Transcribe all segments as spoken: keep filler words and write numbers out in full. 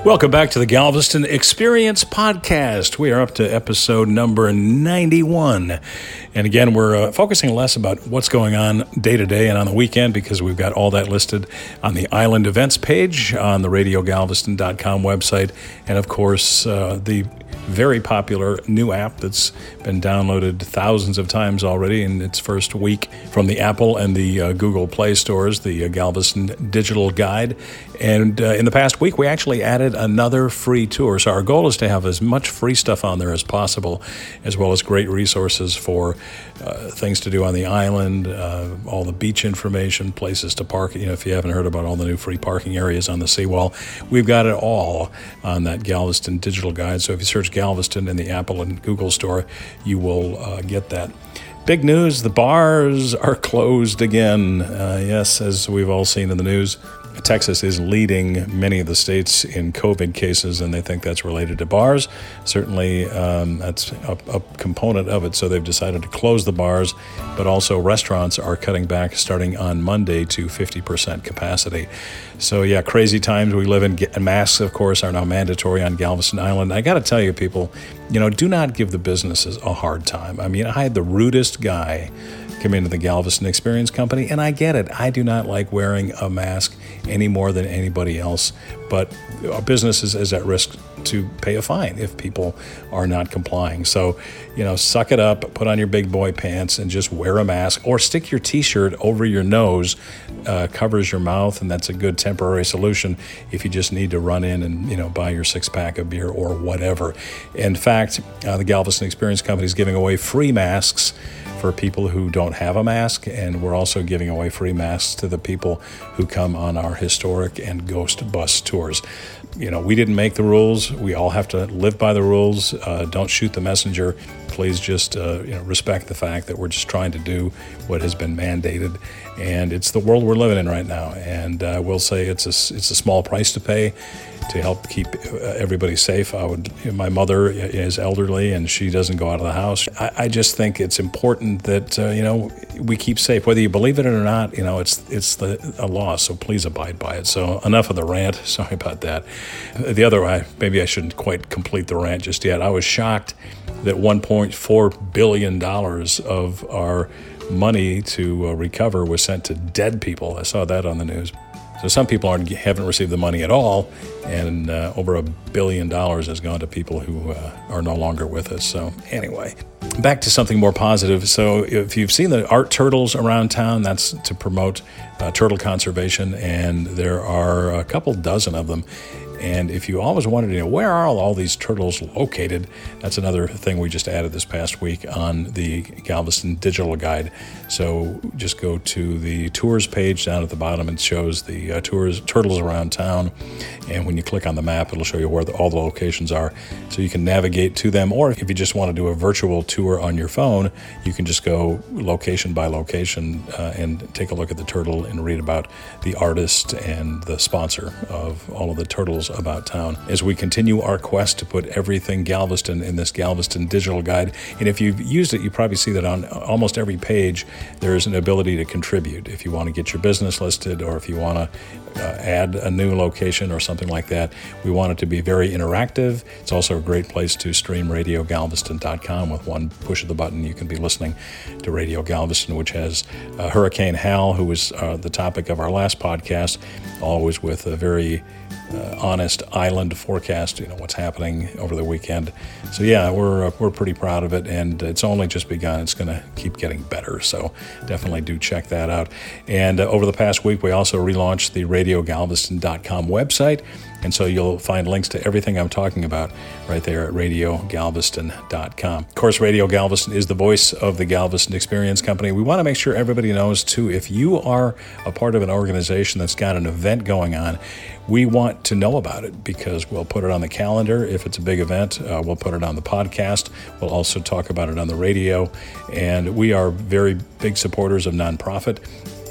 Welcome back to the Galveston Experience Podcast. We are up to episode number ninety-one. And again, we're uh, focusing less about what's going on day to day and on the weekend because we've got all that listed on the Island Events page on the radio galveston dot com website. And of course, uh, the very popular new app that's been downloaded thousands of times already in its first week from the Apple and the uh, Google Play stores, the uh, Galveston Digital Guide. And uh, in the past week, we actually added another free tour. So our goal is to have as much free stuff on there as possible, as well as great resources for uh, things to do on the island, uh, all the beach information, places to park. You know, if you haven't heard about all the new free parking areas on the seawall, we've got it all on that Galveston Digital Guide. So if you search Galveston in the Apple and Google store, you will uh, get that. Big news, the bars are closed again. Uh, yes, as we've all seen in the news, Texas is leading many of the states in COVID cases, and they think that's related to bars. Certainly, um, that's a, a component of it. So they've decided to close the bars, but also restaurants are cutting back starting on Monday to fifty percent capacity. So yeah, crazy times we live in. Masks, of course, are now mandatory on Galveston Island. I got to tell you, people, you know, do not give the businesses a hard time. I mean, I had the rudest guy come into the Galveston Experience Company, and I get it. I do not like wearing a mask any more than anybody else, but our business is, is at risk to pay a fine if people are not complying. So, you know, suck it up, put on your big boy pants, and just wear a mask, or stick your T-shirt over your nose, uh, covers your mouth, and that's a good temporary solution if you just need to run in and, you know, buy your six-pack of beer or whatever. In fact, uh, the Galveston Experience Company is giving away free masks for people who don't have a mask, and we're also giving away free masks to the people who come on our historic and ghost bus tours. You know, we didn't make the rules. We all have to live by the rules. Uh, don't shoot the messenger. Please just uh, you know, respect the fact that we're just trying to do what has been mandated, and it's the world we're living in right now. And I uh, will say it's a it's a small price to pay to help keep everybody safe. I would. My mother is elderly, and she doesn't go out of the house. I, I just think it's important that uh, you know we keep safe, whether you believe it or not. You know, it's it's the a law, so please abide by it. So enough of the rant. Sorry about that. The other, I, maybe I shouldn't quite complete the rant just yet. I was shocked that one point four billion dollars of our money to uh, recover was sent to dead people. I saw that on the news. So some people aren't, haven't received the money at all, and uh, over a billion dollars has gone to people who uh, are no longer with us. So anyway, back to something more positive. So if you've seen the art turtles around town, that's to promote uh, turtle conservation, and there are a couple dozen of them. And if you always wanted to know where are all these turtles located, that's another thing we just added this past week on the Galveston Digital Guide. So just go to the tours page down at the bottom and shows the uh, tours turtles around town. And when you click on the map, it'll show you where the, all the locations are. So you can navigate to them. Or if you just want to do a virtual tour on your phone, you can just go location by location uh, and take a look at the turtle and read about the artist and the sponsor of all of the turtles about town as we continue our quest to put everything Galveston in this Galveston Digital Guide. And if you've used it, you probably see that on almost every page there's an ability to contribute. If you want to get your business listed, or if you want to uh, add a new location or something like that, we want it to be very interactive. It's also a great place to stream radio galveston dot com. With one push of the button, you can be listening to Radio Galveston, which has uh, Hurricane Hal, who was uh, the topic of our last podcast, always with a very Uh, honest island forecast, you know, what's happening over the weekend. So yeah, we're uh, we're pretty proud of it, and it's only just begun. It's going to keep getting better, so definitely do check that out. And uh, over the past week, we also relaunched the radio galveston dot com website, and so you'll find links to everything I'm talking about right there at radio galveston dot com. Of course, Radio Galveston is the voice of the Galveston Experience Company. We want to make sure everybody knows, too, if you are a part of an organization that's got an event going on, we want to know about it, because we'll put it on the calendar. If it's a big event, uh, we'll put it on the podcast. We'll also talk about it on the radio. And we are very big supporters of nonprofit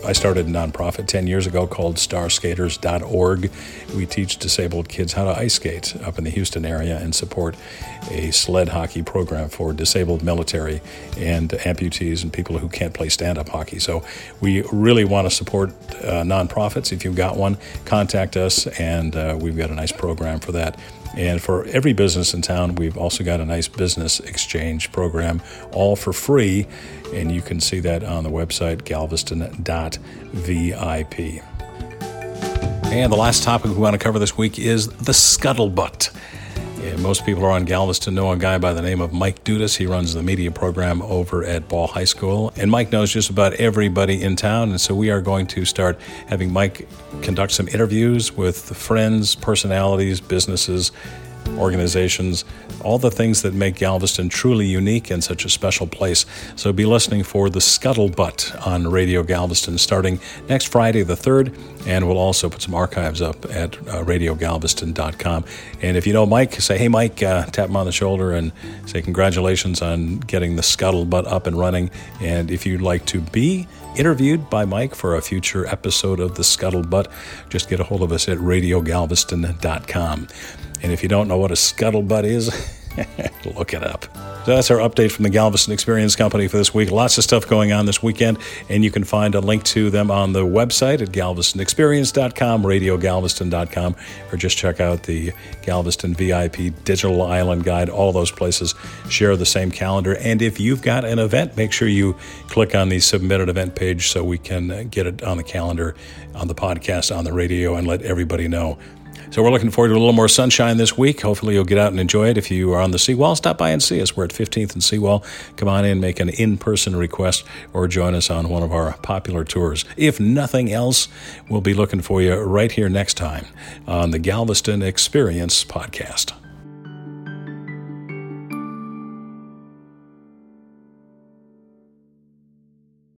I started a nonprofit ten years ago called star skaters dot org. We teach disabled kids how to ice skate up in the Houston area and support a sled hockey program for disabled military and amputees and people who can't play stand-up hockey. So we really want to support uh, nonprofits. If you've got one, contact us, and uh, we've got a nice program for that. And for every business in town, we've also got a nice business exchange program, all for free. And you can see that on the website, galveston dot V I P. And the last topic we want to cover this week is the scuttlebutt. Yeah, most people around Galveston know a guy by the name of Mike Dudas. He runs the media program over at Ball High School. And Mike knows just about everybody in town. And so we are going to start having Mike conduct some interviews with friends, personalities, businesses, organizations, all the things that make Galveston truly unique and such a special place. So be listening for the Scuttlebutt on Radio Galveston starting next Friday the third, and we'll also put some archives up at uh, radio galveston dot com. And if you know Mike, say, hey Mike, uh, tap him on the shoulder and say congratulations on getting the Scuttlebutt up and running. And if you'd like to be interviewed by Mike for a future episode of the Scuttlebutt, just get a hold of us at radio galveston dot com. And if you don't know what a scuttlebutt is, look it up. So that's our update from the Galveston Experience Company for this week. Lots of stuff going on this weekend, and you can find a link to them on the website at galveston experience dot com, radio galveston dot com, or just check out the Galveston V I P Digital Island Guide. All those places share the same calendar. And if you've got an event, make sure you click on the submitted event page so we can get it on the calendar, on the podcast, on the radio, and let everybody know. So we're looking forward to a little more sunshine this week. Hopefully you'll get out and enjoy it. If you are on the Seawall, stop by and see us. We're at fifteenth and Seawall. Come on in, make an in-person request, or join us on one of our popular tours. If nothing else, we'll be looking for you right here next time on the Galveston Experience Podcast.